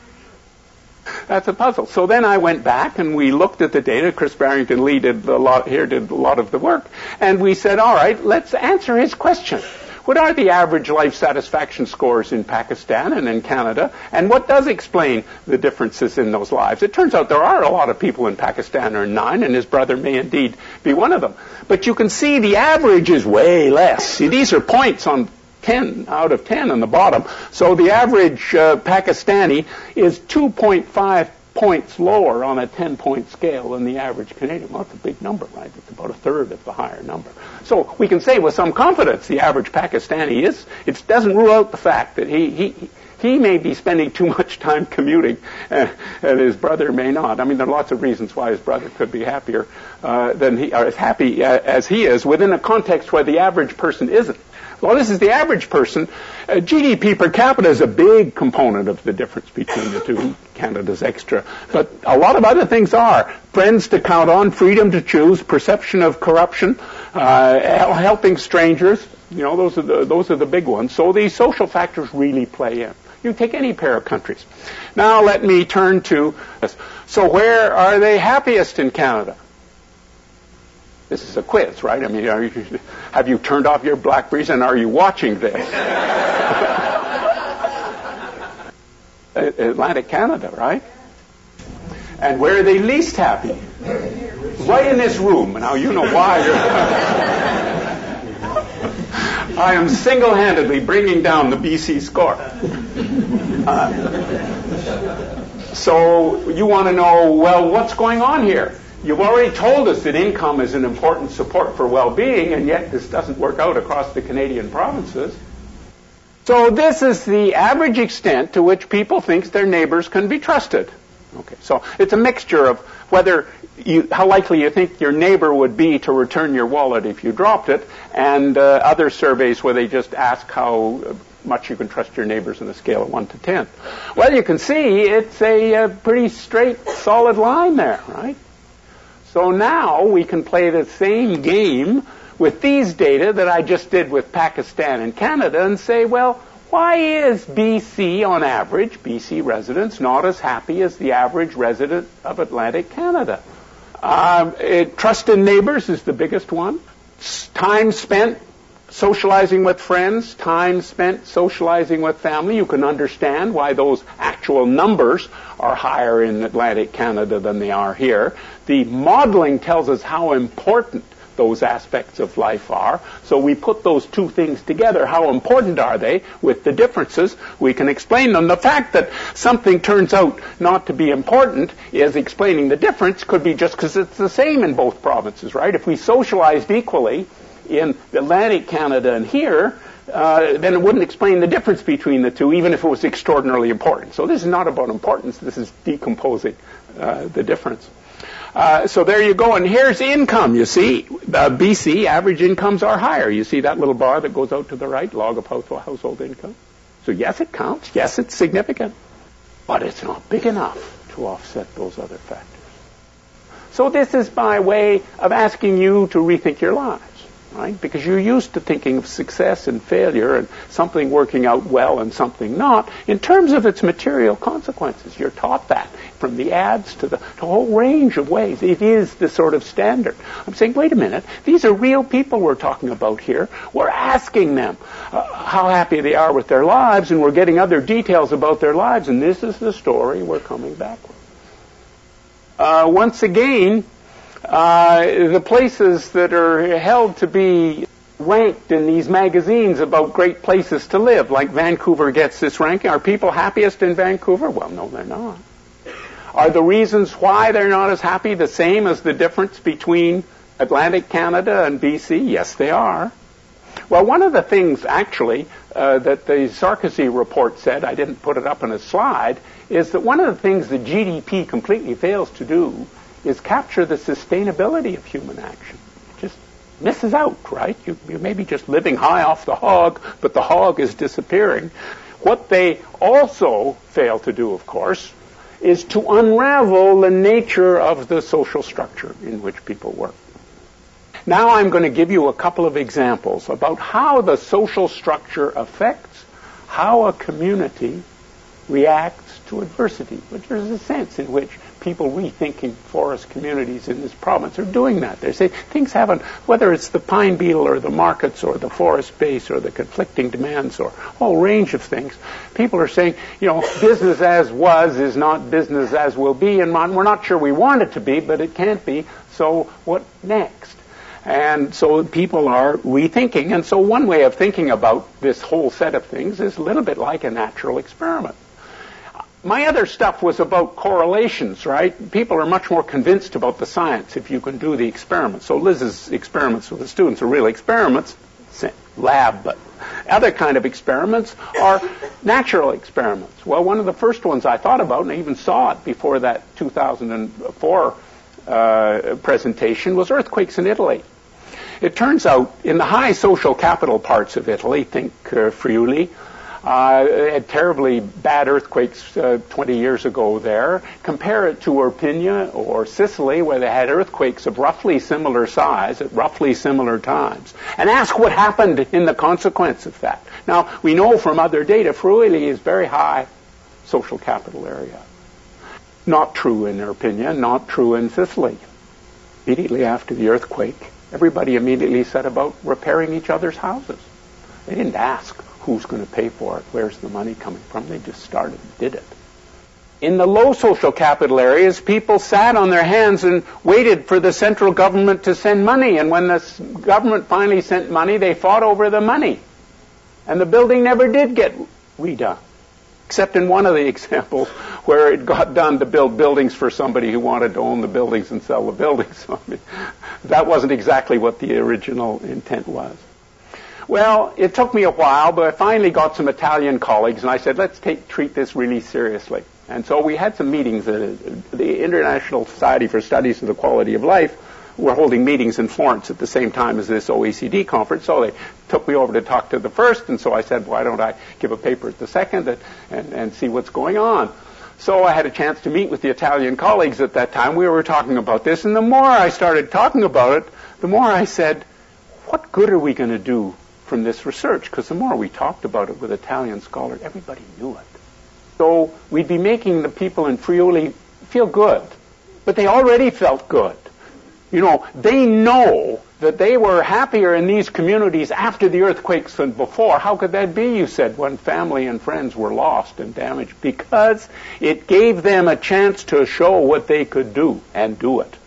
That's a puzzle. So then I went back and we looked at the data. Chris Barrington Lee did a lot here, did a lot of the work. And we said, all right, let's answer his question. What are the average life satisfaction scores in Pakistan and in Canada? And what does explain the differences in those lives? It turns out there are a lot of people in Pakistan who are nine, and his brother may indeed be one of them. But you can see the average is way less. See, these are points on ten out of ten on the bottom. So the average uh, Pakistani is two point five points lower on a ten-point scale than the average Canadian. Well, that's a big number, right? It's about a third of the higher number. So we can say with some confidence the average Pakistani is. It doesn't rule out the fact that he he he may be spending too much time commuting, uh, and his brother may not. I mean, there are lots of reasons why his brother could be happier uh, than he, or as happy uh, as he is, within a context where the average person isn't. Well, this is the average person. Uh, G D P per capita is a big component of the difference between the two. Canada's extra. But a lot of other things are. Friends to count on, freedom to choose, perception of corruption, uh, helping strangers. You know, those are the those are the big ones. So these social factors really play in. You take any pair of countries. Now let me turn to this. So where are they happiest in Canada? This is a quiz, right? I mean, are you, have you turned off your Blackberries and are you watching this? Atlantic Canada, right? And where are they least happy? Right in this room. Now you know why you're... I am single-handedly bringing down the B C score. Uh, so you want to know, well, what's going on here? You've already told us that income is an important support for well-being, and yet this doesn't work out across the Canadian provinces. So this is the average extent to which people think their neighbors can be trusted. Okay, so it's a mixture of whether you, how likely you think your neighbor would be to return your wallet if you dropped it, and uh, other surveys where they just ask how much you can trust your neighbors on a scale of one to ten. Well, you can see it's a, a pretty straight, solid line there, right? So now we can play the same game with these data that I just did with Pakistan and Canada and say, well, why is B C on average, B C residents, not as happy as the average resident of Atlantic Canada? Um, it, trust in neighbors is the biggest one. S- time spent socializing with friends, time spent socializing with family. You can understand why those actual numbers are higher in Atlantic Canada than they are here. The modeling tells us how important those aspects of life are. So we put those two things together. How important are they? With the differences, we can explain them. The fact that something turns out not to be important is explaining the difference could be just because it's the same in both provinces, right? If we socialized equally in Atlantic Canada and here, uh, then it wouldn't explain the difference between the two, even if it was extraordinarily important. So this is not about importance. This is decomposing uh, the difference. Uh, so there you go, and here's income, you see. Uh, B C, average incomes are higher. You see that little bar that goes out to the right, log of household income? So yes, it counts. Yes, it's significant. But it's not big enough to offset those other factors. So this is by way of asking you to rethink your lives, right? Because you're used to thinking of success and failure and something working out well and something not in terms of its material consequences. You're taught that from the ads to the, to a whole range of ways. It is the sort of standard. I'm saying, wait a minute, these are real people we're talking about here. We're asking them uh, how happy they are with their lives, and we're getting other details about their lives, and this is the story we're coming back with. Uh, once again, uh, the places that are held to be ranked in these magazines about great places to live, like Vancouver gets this ranking. Are people happiest in Vancouver? Well, no, they're not. Are the reasons why they're not as happy the same as the difference between Atlantic Canada and B C? Yes, they are. Well, one of the things, actually, uh, that the Sarkozy report said, I didn't put it up on a slide, is that one of the things that G D P completely fails to do is capture the sustainability of human action. It just misses out, right? You, you may be just living high off the hog, but the hog is disappearing. What they also fail to do, of course, is to unravel the nature of the social structure in which people work. Now I'm going to give you a couple of examples about how the social structure affects how a community reacts to adversity, which there's a sense in which people rethinking forest communities in this province are doing that. They say things haven't, whether it's the pine beetle or the markets or the forest base or the conflicting demands or a whole range of things, people are saying, you know, business as was is not business as will be, and we're not sure we want it to be, but it can't be, so what next? And so people are rethinking, and so one way of thinking about this whole set of things is a little bit like a natural experiment. My other stuff was about correlations, right? People are much more convinced about the science if you can do the experiments. So Liz's experiments with the students are real experiments, lab, but other kind of experiments are natural experiments. Well, one of the first ones I thought about, and I even saw it before that two thousand four uh, presentation, was earthquakes in Italy. It turns out in the high social capital parts of Italy, think uh, Friuli, Uh, they had terribly bad earthquakes uh, twenty years ago there. Compare it to Irpinia or Sicily, where they had earthquakes of roughly similar size at roughly similar times. And ask what happened in the consequence of that. Now, we know from other data, Friuli is very high social capital area. Not true in Irpinia, not true in Sicily. Immediately after the earthquake, everybody immediately set about repairing each other's houses. They didn't ask who's going to pay for it, where's the money coming from. They just started and did it. In the low social capital areas, people sat on their hands and waited for the central government to send money. And when the government finally sent money, they fought over the money. And the building never did get redone, except in one of the examples where it got done to build buildings for somebody who wanted to own the buildings and sell the buildings. So, I mean, that wasn't exactly what the original intent was. Well, it took me a while, but I finally got some Italian colleagues, and I said, let's take, treat this really seriously. And so we had some meetings. At the International Society for Studies of the Quality of Life were holding meetings in Florence at the same time as this O E C D conference, so they took me over to talk to the first, and so I said, why don't I give a paper at the second and, and, and see what's going on? So I had a chance to meet with the Italian colleagues at that time. We were talking about this, and the more I started talking about it, the more I said, what good are we going to do from this research? Because the more we talked about it with Italian scholars, everybody knew it. So we'd be making the people in Friuli feel good, but they already felt good. You know, they know that they were happier in these communities after the earthquakes than before. How could that be, you said, when family and friends were lost and damaged? Because it gave them a chance to show what they could do and do it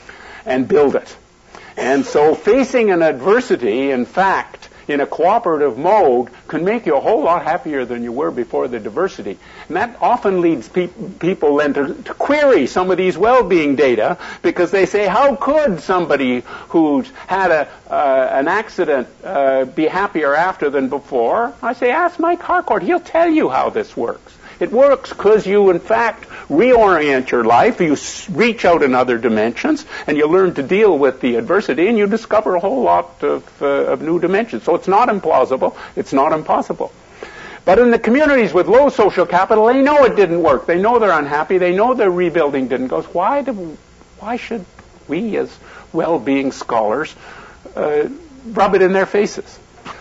and build it. And so facing an adversity, in fact, in a cooperative mode, can make you a whole lot happier than you were before the diversity. And that often leads pe- people then to, to query some of these well-being data, because they say, how could somebody who's had a, uh, an accident uh, be happier after than before? I say, ask Mike Harcourt. He'll tell you how this works. It works because you, in fact, reorient your life, you reach out in other dimensions, and you learn to deal with the adversity, and you discover a whole lot of, uh, of new dimensions. So it's not implausible, it's not impossible. But in the communities with low social capital, they know it didn't work. They know they're unhappy. They know the rebuilding didn't go. Why do, why should we, as well-being scholars, uh, rub it in their faces?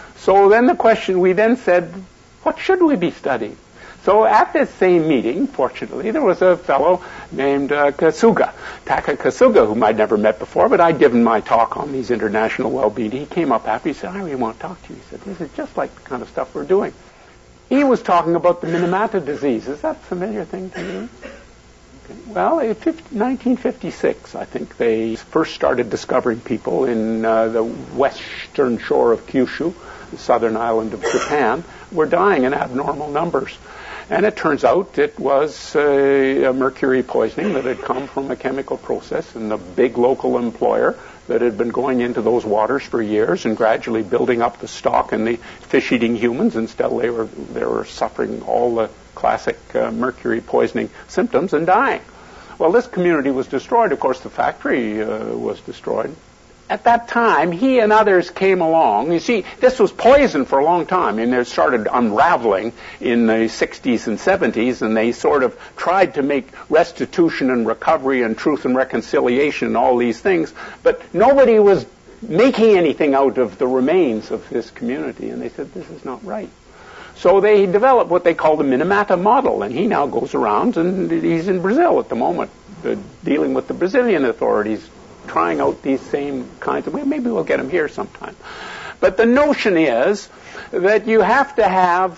So then the question, we then said, what should we be studying? So at this same meeting, fortunately, there was a fellow named uh, Kasuga, Taka Kasuga, whom I'd never met before, but I'd given my talk on these international well-being. He came up happy. He said, I really want to talk to you. He said, this is just like the kind of stuff we're doing. He was talking about the Minamata disease. Is that a familiar thing to you? Okay. Well, in nineteen fifty-six, I think, they first started discovering people in uh, the western shore of Kyushu, the southern island of Japan, were dying in abnormal numbers. And it turns out it was uh, a mercury poisoning that had come from a chemical process in the big local employer that had been going into those waters for years and gradually building up the stock in the fish-eating humans until they were they were suffering all the classic uh, mercury poisoning symptoms and dying. Well, this community was destroyed. Of course, the factory uh, was destroyed. At that time, he and others came along. You see, this was poison for a long time, and it started unraveling in the sixties and seventies, and they sort of tried to make restitution and recovery and truth and reconciliation and all these things, but nobody was making anything out of the remains of this community, and they said, this is not right. So they developed what they call the Minamata model, and he now goes around, and he's in Brazil at the moment, uh, dealing with the Brazilian authorities, trying out these same kinds of, well, maybe we'll get him here sometime. But the notion is that you have to have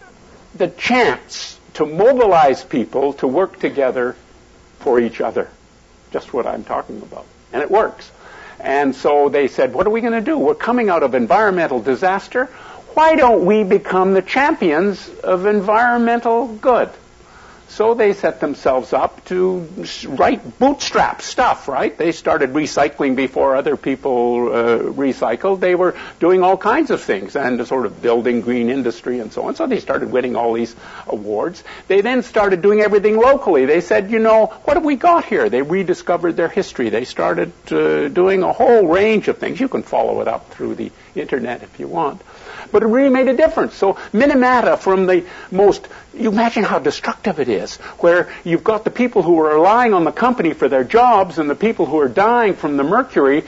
the chance to mobilize people to work together for each other. Just what I'm talking about. And it works. And so they said, what are we going to do? We're coming out of environmental disaster. Why don't we become the champions of environmental good? So they set themselves up to write bootstrap stuff, right? They started recycling before other people uh, recycled. They were doing all kinds of things and sort of building green industry and so on. So they started winning all these awards. They then started doing everything locally. They said, you know, what have we got here? They rediscovered their history. They started uh, doing a whole range of things. You can follow it up through the internet if you want. But it really made a difference. So Minamata, from the most, you imagine how destructive it is, where you've got the people who are relying on the company for their jobs and the people who are dying from the mercury,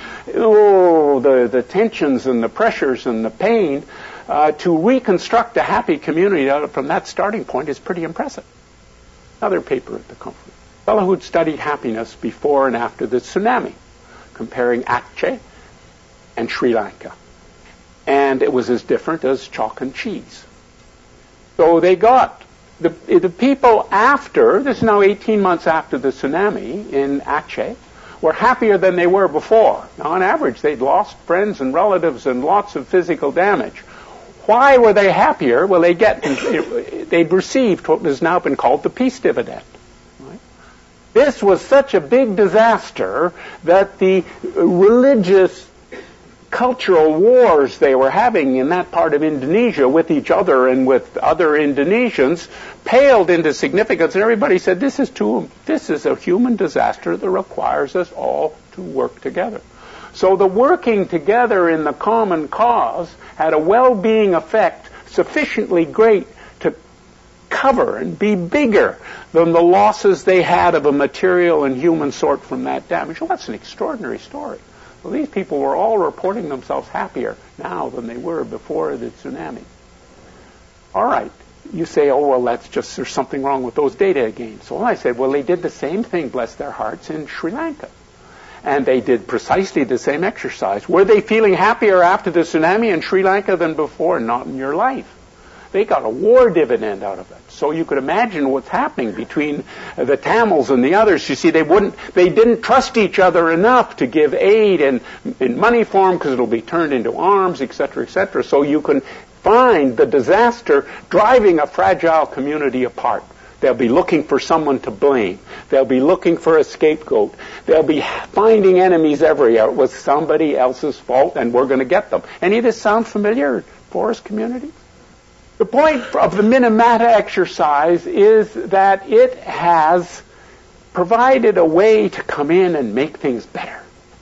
oh, the, the tensions and the pressures and the pain, uh, to reconstruct a happy community out from that starting point is pretty impressive. Another paper at the conference. A fellow who'd studied happiness before and after the tsunami, comparing Aceh and Sri Lanka. And it was as different as chalk and cheese. So they got the, the people after, this is now eighteen months after the tsunami in Aceh, were happier than they were before. Now, on average, they'd lost friends and relatives and lots of physical damage. Why were they happier? Well, they get, they'd received what has now been called the peace dividend. Right? This was such a big disaster that the religious cultural wars they were having in that part of Indonesia with each other and with other Indonesians paled into significance, and everybody said, this is too, this is a human disaster that requires us all to work together. So the working together in the common cause had a well-being effect sufficiently great to cover and be bigger than the losses they had of a material and human sort from that damage. Well, that's an extraordinary story. Well, these people were all reporting themselves happier now than they were before the tsunami. All right. You say, oh, well, that's just, there's something wrong with those data again. So I said, well, they did the same thing, bless their hearts, in Sri Lanka. And they did precisely the same exercise. Were they feeling happier after the tsunami in Sri Lanka than before? Not in your life. They got a war dividend out of it. So you could imagine what's happening between the Tamils and the others. You see, they wouldn't, they didn't trust each other enough to give aid in, in money form because it'll be turned into arms, et cetera, et cetera. So you can find the disaster driving a fragile community apart. They'll be looking for someone to blame. They'll be looking for a scapegoat. They'll be finding enemies everywhere. It was somebody else's fault, and we're going to get them. Any of this sound familiar, forest community? The point of the Minamata exercise is that it has provided a way to come in and make things better.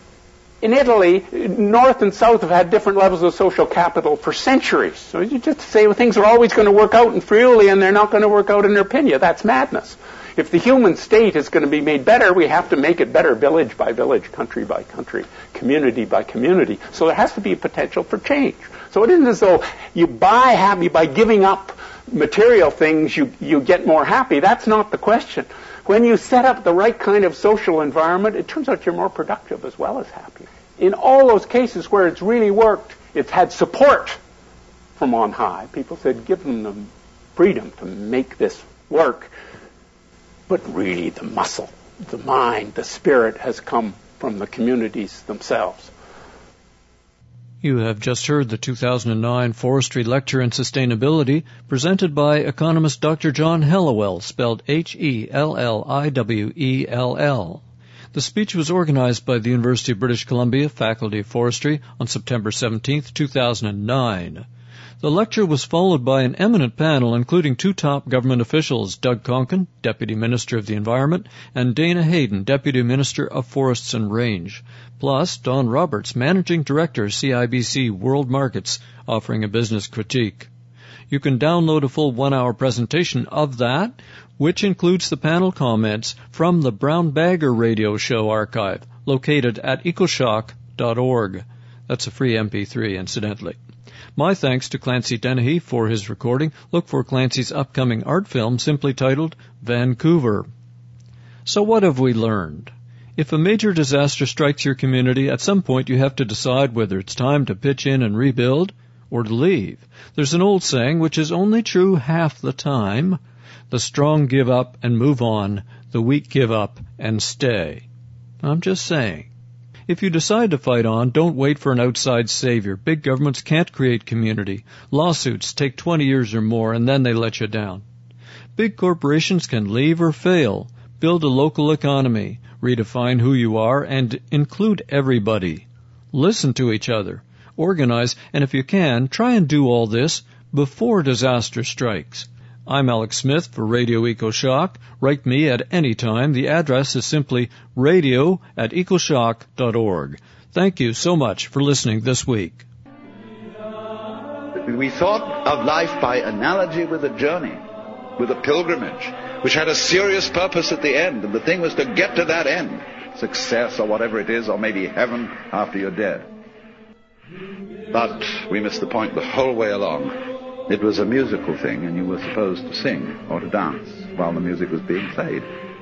In Italy, North and South have had different levels of social capital for centuries. So you just say, well, things are always going to work out in Friuli and they're not going to work out in Irpinia. That's madness. If the human state is going to be made better, we have to make it better village by village, country by country, community by community. So there has to be a potential for change. So it isn't as though you buy happy by giving up material things, you, you get more happy. That's not the question. When you set up the right kind of social environment, it turns out you're more productive as well as happy. In all those cases where it's really worked, it's had support from on high. People said, give them the freedom to make this work. But really the muscle, the mind, the spirit has come from the communities themselves. You have just heard the two thousand nine Forestry Lecture in Sustainability presented by economist Doctor John Hellawell, spelled H E L L I W E L L. The speech was organized by the University of British Columbia Faculty of Forestry on September seventeenth, two thousand nine. The lecture was followed by an eminent panel including two top government officials, Doug Conkin, Deputy Minister of the Environment, and Dana Hayden, Deputy Minister of Forests and Range, plus Don Roberts, Managing Director, C I B C World Markets, offering a business critique. You can download a full one-hour presentation of that, which includes the panel comments from the Brown Bagger Radio Show archive, located at ecoshock dot org. That's a free M P three, incidentally. My thanks to Clancy Dennehy for his recording. Look for Clancy's upcoming art film simply titled Vancouver. So what have we learned? If a major disaster strikes your community, at some point you have to decide whether it's time to pitch in and rebuild or to leave. There's an old saying which is only true half the time. The strong give up and move on. The weak give up and stay. I'm just saying. If you decide to fight on, don't wait for an outside savior. Big governments can't create community. Lawsuits take twenty years or more, and then they let you down. Big corporations can leave or fail. Build a local economy. Redefine who you are and include everybody. Listen to each other. Organize, and if you can, try and do all this before disaster strikes. I'm Alex Smith for Radio EcoShock. Write me at any time. The address is simply radio at ecoshock dot org. Thank you so much for listening this week. We thought of life by analogy with a journey, with a pilgrimage, which had a serious purpose at the end, and the thing was to get to that end, success or whatever it is, or maybe heaven after you're dead. But we missed the point the whole way along. It was a musical thing, and you were supposed to sing or to dance while the music was being played.